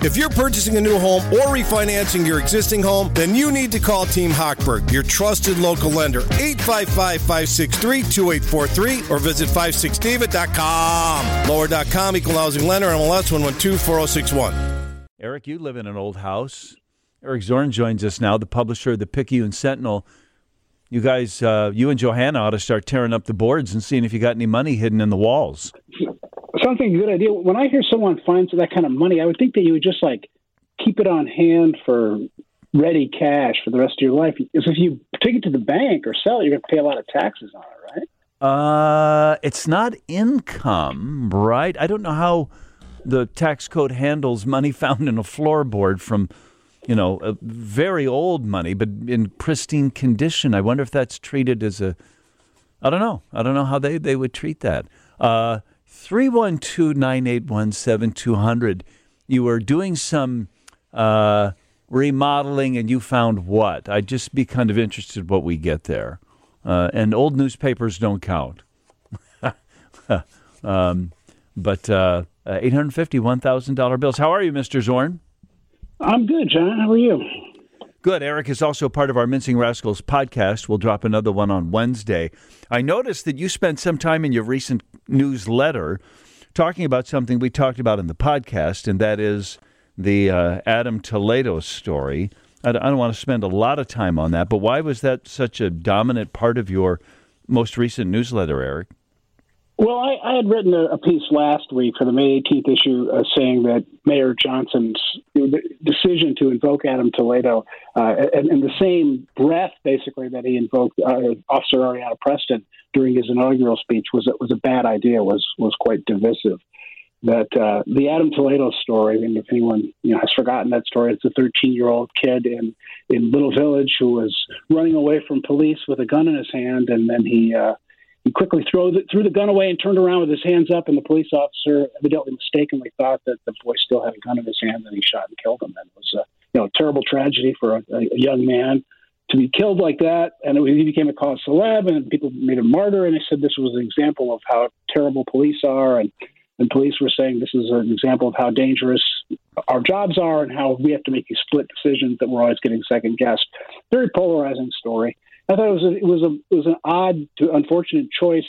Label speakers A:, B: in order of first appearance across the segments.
A: If you're purchasing a new home or refinancing your existing home, then you need to call Team Hochberg, your trusted local lender, 855-563-2843, or visit 56david.com. Lower.com, equal housing lender, MLS 112-4061.
B: Eric, you live in an old house. Eric Zorn joins us now, the publisher of the Picayune Sentinel. You guys, you and Johanna ought to start tearing up the boards and seeing if you got any money hidden in the walls.
C: Sounds like a good idea. When I hear someone finds that kind of money, I would think that you would just keep it on hand for ready cash for the rest of your life. Because if you take it to the bank or sell it, you're going to pay a lot of taxes on it,
B: right? It's not income, right? I don't know how the tax code handles money found in a floorboard from, a very old money, but in pristine condition. I wonder if that's treated as I don't know. I don't know how they would treat that. 312-981-7200. You were doing some remodeling and you found what? I'd just be kind of interested what we get there. And old newspapers don't count. But $850, $1,000 bills. How are you, Mr. Zorn?
C: I'm good, John. How are you?
B: Good. Eric is also part of our Mincing Rascals podcast. We'll drop another one on Wednesday. I noticed that you spent some time in your recent newsletter talking about something we talked about in the podcast, and that is the Adam Toledo story. I don't want to spend a lot of time on that, but why was that such a dominant part of your most recent newsletter, Eric?
C: Well, I had written a piece last week for the May 18th issue saying that Mayor Johnson's decision to invoke Adam Toledo in the same breath, basically, that he invoked Officer Ariana Preston during his inaugural speech was a bad idea, was quite divisive. That the Adam Toledo story, and if anyone has forgotten that story, it's a 13-year-old kid in Little Village who was running away from police with a gun in his hand, and then he quickly threw the gun away and turned around with his hands up, and the police officer evidently mistakenly thought that the boy still had a gun in his hand, and he shot and killed him. And it was a terrible tragedy for a young man to be killed like that. And he became a cause celeb, and people made him martyr, and they said this was an example of how terrible police are, and police were saying this is an example of how dangerous our jobs are and how we have to make these split decisions that we're always getting second-guessed. Very polarizing story. I thought it was an odd to unfortunate choice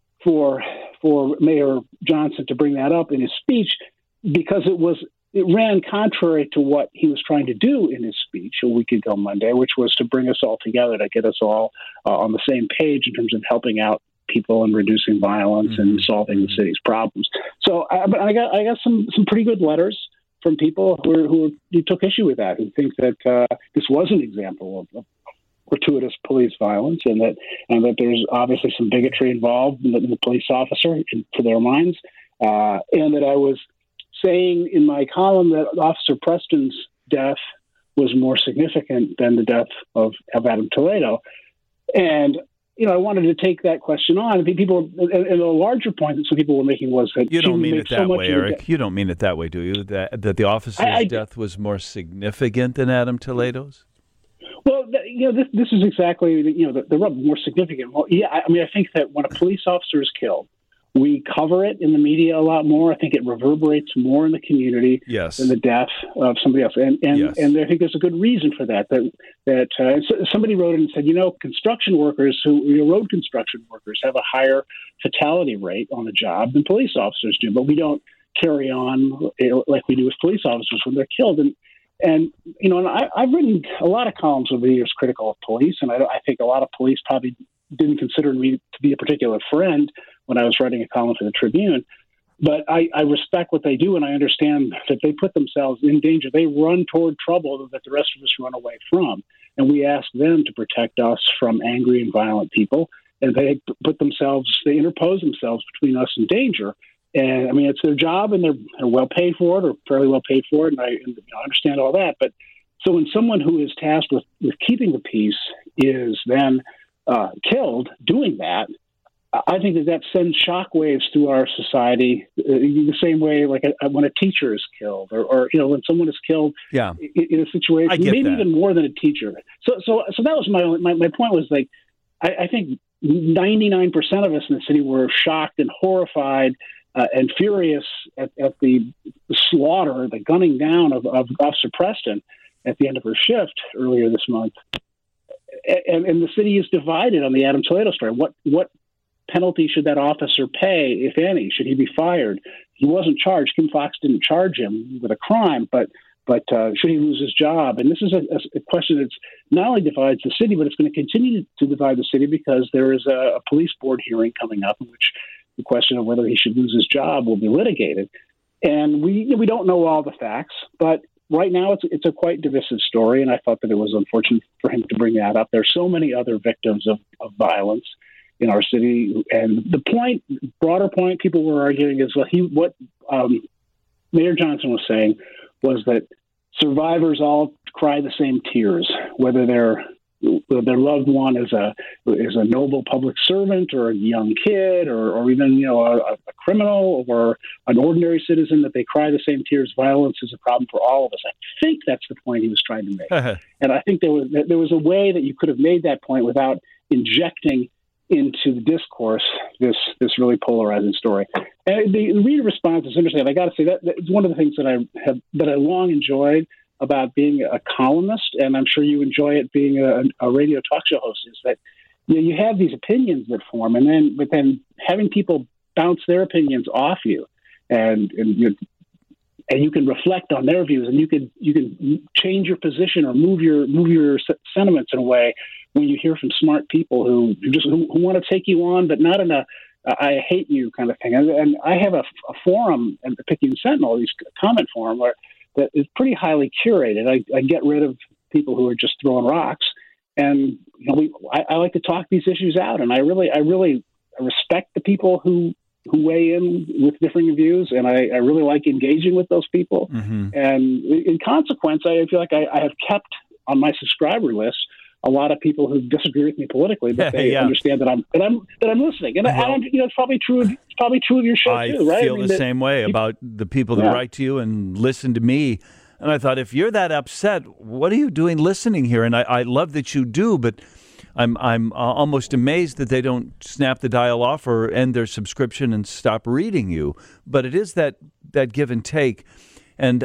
C: for Mayor Johnson to bring that up in his speech, because it ran contrary to what he was trying to do in his speech a week ago Monday, which was to bring us all together, to get us all on the same page in terms of helping out people and reducing violence and solving the city's problems. So I got some pretty good letters from people who took issue with that, who think that this was an example of gratuitous police violence, and that there's obviously some bigotry involved in the police officer, to their minds, and that I was saying in my column that Officer Preston's death was more significant than the death of Adam Toledo. And I wanted to take that question on. People, and a larger point that some people were making was that
B: you don't mean it that way, Eric. You don't mean it that way, do you? That the officer's death was more significant than Adam Toledo's?
C: Well, this is exactly the rub. More significant. Well, yeah, I think that when a police officer is killed, we cover it in the media a lot more. I think it reverberates more in the community than the death of somebody else. And I think there's a good reason for that. Somebody wrote in and said, construction workers road construction workers have a higher fatality rate on the job than police officers do, but we don't carry on like we do with police officers when they're killed. And I've written a lot of columns over the years critical of police, and I think a lot of police probably didn't consider me to be a particular friend when I was writing a column for the Tribune. But I respect what they do, and I understand that they put themselves in danger. They run toward trouble that the rest of us run away from. And we ask them to protect us from angry and violent people. And they interpose themselves between us and danger. And it's their job, and they're well paid for it, or fairly well paid for it. And I understand all that. But so when someone who is tasked with keeping the peace is then killed doing that, I think that sends shockwaves through our society the same way, like when a teacher is killed, or when someone is killed in a situation, maybe even more than a teacher. So that was my point was like, I think 99% of us in the city were shocked and horrified and furious at the slaughter, the gunning down of Officer Preston at the end of her shift earlier this month. And the city is divided on the Adam Toledo story. What penalty should that officer pay, if any? Should he be fired? He wasn't charged. Kim Foxx didn't charge him with a crime, but should he lose his job? And this is a question that's not only divides the city, but it's going to continue to divide the city because there is a police board hearing coming up in which the question of whether he should lose his job will be litigated. And we don't know all the facts, but right now it's a quite divisive story, and I thought that it was unfortunate for him to bring that up. There's so many other victims of violence in our city, and the broader point people were arguing is what Mayor Johnson was saying was that survivors all cry the same tears, whether their loved one is a noble public servant or a young kid or even a criminal or an ordinary citizen, that they cry the same tears. Violence is a problem for all of us. I think that's the point he was trying to make, and I think there was a way that you could have made that point without injecting into the discourse this really polarizing story. And the reader response is interesting. I got to say that it's one of the things that I long enjoyed about being a columnist, and I'm sure you enjoy it being a radio talk show host, is that you have these opinions that form, but then having people bounce their opinions off you, and you can reflect on their views, and you can change your position or move your sentiments in a way when you hear from smart people who want to take you on, but not in a I hate you kind of thing. And I have a forum at the Picayune Sentinel, these comment forum, that is pretty highly curated. I get rid of people who are just throwing rocks, and I like to talk these issues out. And I really respect the people who weigh in with differing views, and I really like engaging with those people. Mm-hmm. And in consequence, I feel like I have kept on my subscriber list a lot of people who disagree with me politically, but they understand that I'm listening. And it's probably true. It's probably true of your show too, right?
B: I feel the same way about the people that write to you and listen to me. And I thought, if you're that upset, what are you doing listening here? And I love that you do, but I'm almost amazed that they don't snap the dial off or end their subscription and stop reading you. But it is that give and take. And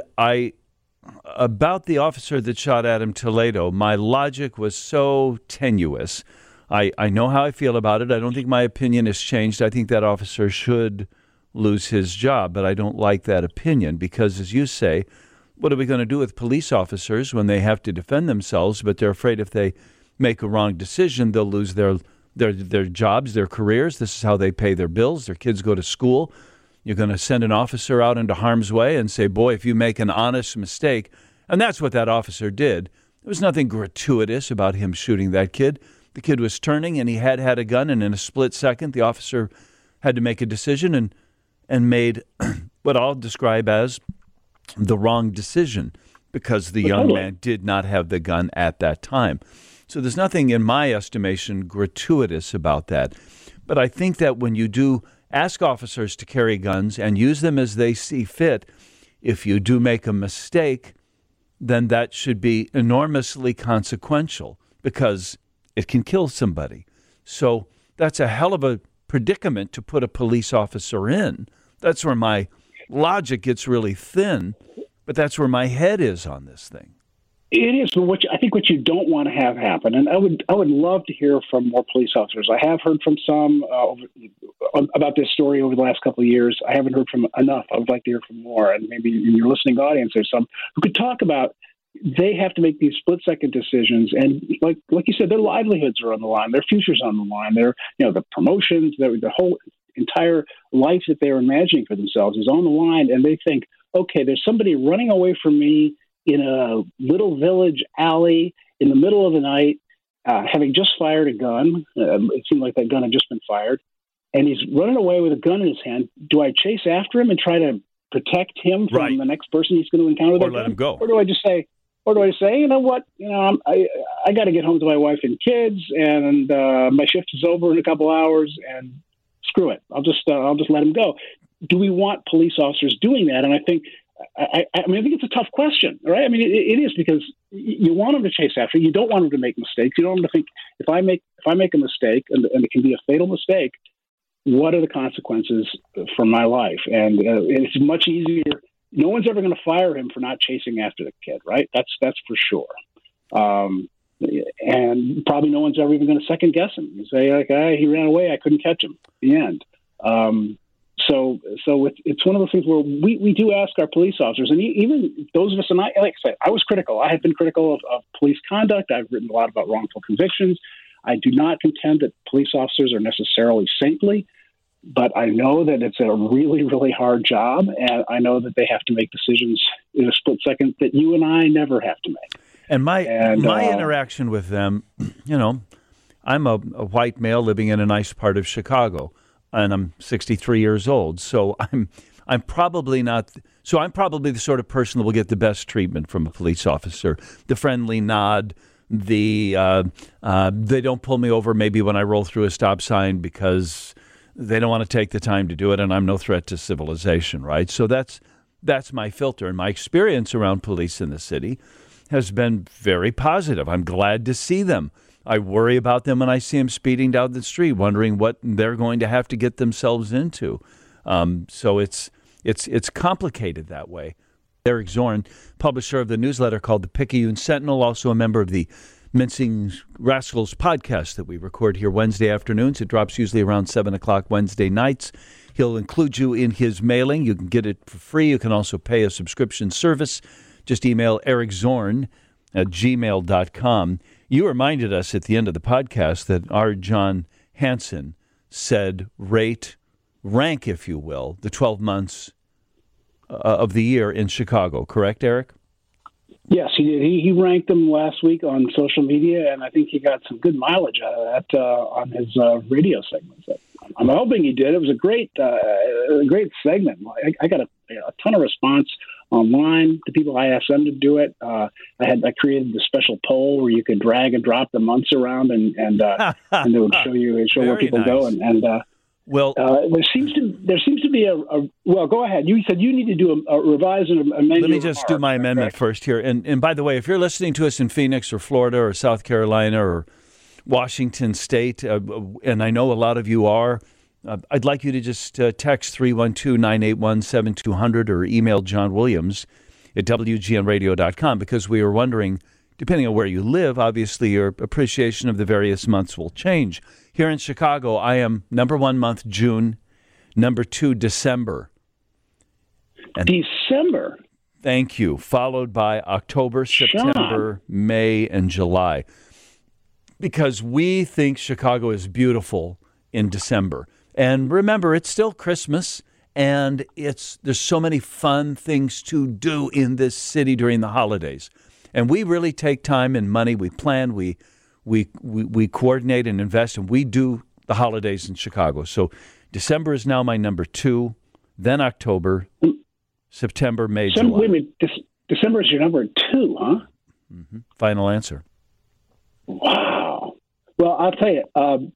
B: about the officer that shot Adam Toledo, my logic was so tenuous. I know how I feel about it. I don't think my opinion has changed. I think that officer should lose his job, but I don't like that opinion because, as you say, what are we going to do with police officers when they have to defend themselves, but they're afraid if they make a wrong decision, they'll lose their jobs, their careers. This is how they pay their bills. Their kids go to school. You're going to send an officer out into harm's way and say, boy, if you make an honest mistake, and that's what that officer did. There was nothing gratuitous about him shooting that kid. The kid was turning, and he had a gun, and in a split second, the officer had to make a decision and made what I'll describe as the wrong decision because the young man did not have the gun at that time. So there's nothing, in my estimation, gratuitous about that. But I think that when you do ask officers to carry guns and use them as they see fit, if you do make a mistake, then that should be enormously consequential because it can kill somebody. So that's a hell of a predicament to put a police officer in. That's where my logic gets really thin, but that's where my head is on this thing.
C: It is, but I think what you don't want to have happen, and I would love to hear from more police officers. I have heard from some about this story over the last couple of years. I haven't heard from enough. I would like to hear from more, and maybe in your listening audience, there's some who could talk about. They have to make these split-second decisions, and like you said, their livelihoods are on the line, their future's on the line. Their the promotions, the whole entire life that they're imagining for themselves is on the line, and they think, okay, there's somebody running away from me in a little village alley in the middle of the night, having just fired a gun. It seemed like that gun had just been fired. And he's running away with a gun in his hand. Do I chase after him and try to protect him from the next person he's going to encounter?
B: Or let him go.
C: Or do I just say, you know what, I got to get home to my wife and kids, and my shift is over in a couple hours, and screw it. I'll just let him go. Do we want police officers doing that? And I think it's a tough question, right? I mean, it is, because you want them to chase after you. You don't want them to make mistakes. You don't want them to think, if I make a mistake, and it can be a fatal mistake, what are the consequences for my life? And it's much easier. No one's ever going to fire him for not chasing after the kid, right? That's for sure. And probably no one's ever even going to second guess him. You say, like, he ran away, I couldn't catch him. The end. So it's one of those things where we do ask our police officers, and even those of us, and I, like I said, I was critical. I have been critical of police conduct. I've written a lot about wrongful convictions. I do not contend that police officers are necessarily saintly, but I know that it's a really, really hard job, and I know that they have to make decisions in a split second that you and I never have to make.
B: And my interaction with them, I'm a white male living in a nice part of Chicago, and I'm 63 years old. So I'm probably the sort of person that will get the best treatment from a police officer. The friendly nod, they don't pull me over maybe when I roll through a stop sign because they don't want to take the time to do it, and I'm no threat to civilization, right? So that's my filter, and my experience around police in the city has been very positive. I'm glad to see them. I worry about them when I see them speeding down the street, wondering what they're going to have to get themselves into. So it's complicated that way. Eric Zorn, publisher of the newsletter called the Picayune Sentinel, also a member of the Mincing Rascals podcast that we record here Wednesday afternoons. It drops usually around 7 o'clock Wednesday nights. He'll include you in his mailing. You can get it for free. You can also pay a subscription service. Just email ericzorn@gmail.com. You reminded us at the end of the podcast that our John Hanson said rank, if you will, the 12 months of the year in Chicago. Correct, Eric?
C: Yes, he did. He ranked them last week on social media, and I think he got some good mileage out of that on his radio segments. I'm hoping he did. It was a great segment. I got a ton of response online to people. I asked them to do it. I created the special poll where you could drag and drop the months around, and it would show where people
B: nice.
C: go. Well, there seems to be a well. Go ahead. You said you need to do a revise and amend.
B: Let me just do my amendment first here. And by the way, if you're listening to us in Phoenix or Florida or South Carolina or Washington State, and I know a lot of you are, I'd like you to just text 312-981-7200 or email John Williams at WGNradio.com, because we were wondering, depending on where you live, obviously your appreciation of the various months will change. Here in Chicago, I am number 1 month, June, number 2, December.
C: And December?
B: Thank you. Followed by October, September, May, and July. Because we think Chicago is beautiful in December. And remember, it's still Christmas, and there's so many fun things to do in this city during the holidays. And we really take time and money. We plan, we coordinate and invest, and we do the holidays in Chicago. So December is now my number 2, then October, September, May, July.
C: Wait a minute. December is your number 2, huh?
B: Mm-hmm. Final answer.
C: Wow. Well, I'll tell you,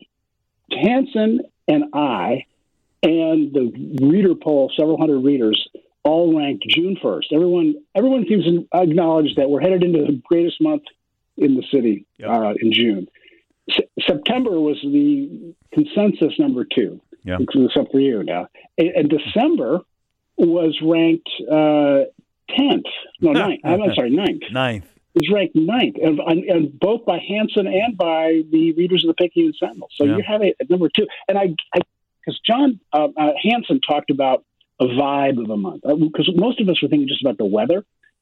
C: Hanson and I and the reader poll, several hundred readers, all ranked June 1st. Everyone seems to acknowledge that we're headed into the greatest month in the city.
B: Yep.
C: In June. September was the consensus number 2,
B: yep.
C: Except for you now. And December was ranked 10th. No, 9th. I'm sorry, 9th.
B: 9th.
C: It was ranked 9th, and both by Hanson and by the readers of the Picayune Sentinel. So you have it at number 2. And because John Hanson talked about a vibe of a month, because most of us were thinking just about the weather.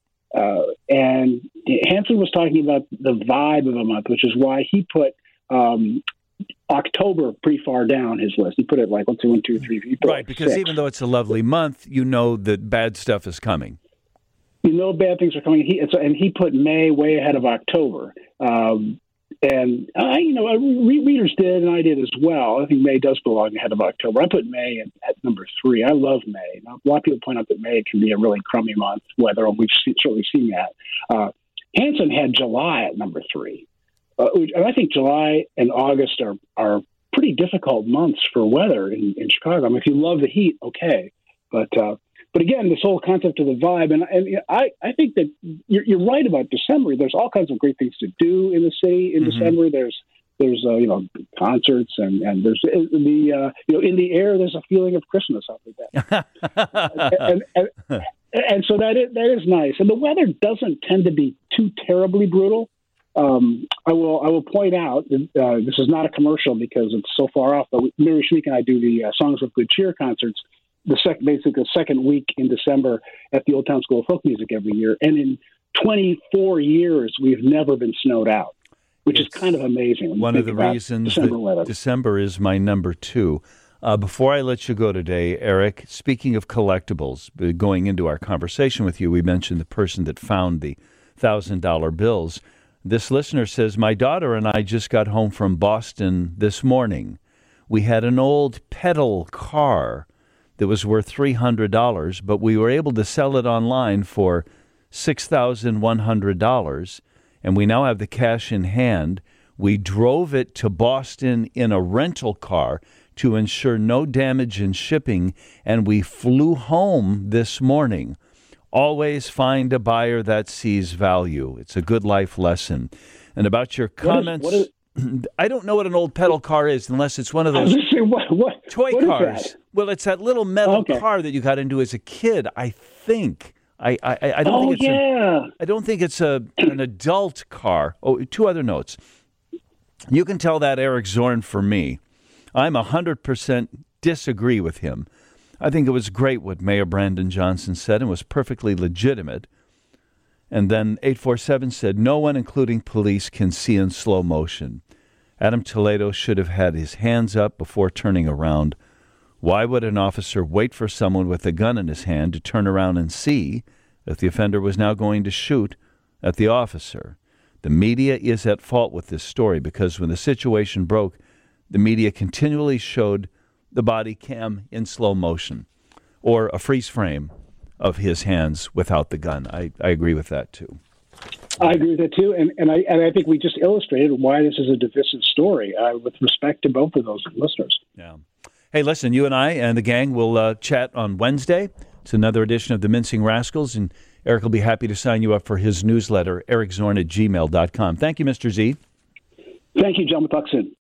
C: And Hanson was talking about the vibe of a month, which is why he put October pretty far down his list. He put it like 1, 2, 3.
B: Right, because
C: 6.
B: even though it's a lovely month, you know that bad stuff is coming.
C: You know bad things are coming. He put May way ahead of October. Readers did, and I did as well. I think May does belong ahead of October. I put May at number 3. I love May. Now, a lot of people point out that May can be a really crummy month, weather, and we've certainly seen that. Hanson had July at number 3. And I think July and August are pretty difficult months for weather in Chicago. I mean, if you love the heat, okay. But again, this whole concept of the vibe, and I think that you're right about December. There's all kinds of great things to do in the city in December. There's There's concerts and there's in the air. There's a feeling of Christmas up there, and so that is nice. And the weather doesn't tend to be too terribly brutal. I will point out this is not a commercial because it's so far off. But Mary Schmeek and I do the Songs of Good Cheer concerts. Basically the second week in December at the Old Town School of Folk Music every year, and in 24 years we've never been snowed out, which is kind of amazing.
B: One of the reasons that December is my number 2. Before I let you go today, Eric, speaking of collectibles, going into our conversation with you, we mentioned the person that found the $1,000 bills. This listener says, my daughter and I just got home from Boston this morning. We had an old pedal car that was worth $300, but we were able to sell it online for $6,100, and we now have the cash in hand. We drove it to Boston in a rental car to ensure no damage in shipping, and we flew home this morning. Always find a buyer that sees value. It's a good life lesson. And about your comments, I don't know what an old pedal car is unless it's one of those toy cars. Well, it's that little metal car that you got into as a kid, I think. I don't think it's an adult car. Oh, 2 other notes. You can tell that Eric Zorn for me. I'm 100% disagree with him. I think it was great what Mayor Brandon Johnson said and was perfectly legitimate. And then 847 said, no one, including police, can see in slow motion. Adam Toledo should have had his hands up before turning around. Why would an officer wait for someone with a gun in his hand to turn around and see if the offender was now going to shoot at the officer? The media is at fault with this story because when the situation broke, the media continually showed the body cam in slow motion or a freeze frame of his hands without the gun. I agree with that, too.
C: I agree with that, too. And I think we just illustrated why this is a divisive story with respect to both of those listeners.
B: Yeah. Hey, listen, you and I and the gang will chat on Wednesday. It's another edition of the Mincing Rascals, and Eric will be happy to sign you up for his newsletter, ericzorn@gmail.com. Thank you, Mr. Z.
C: Thank you, John. We'll talk soon.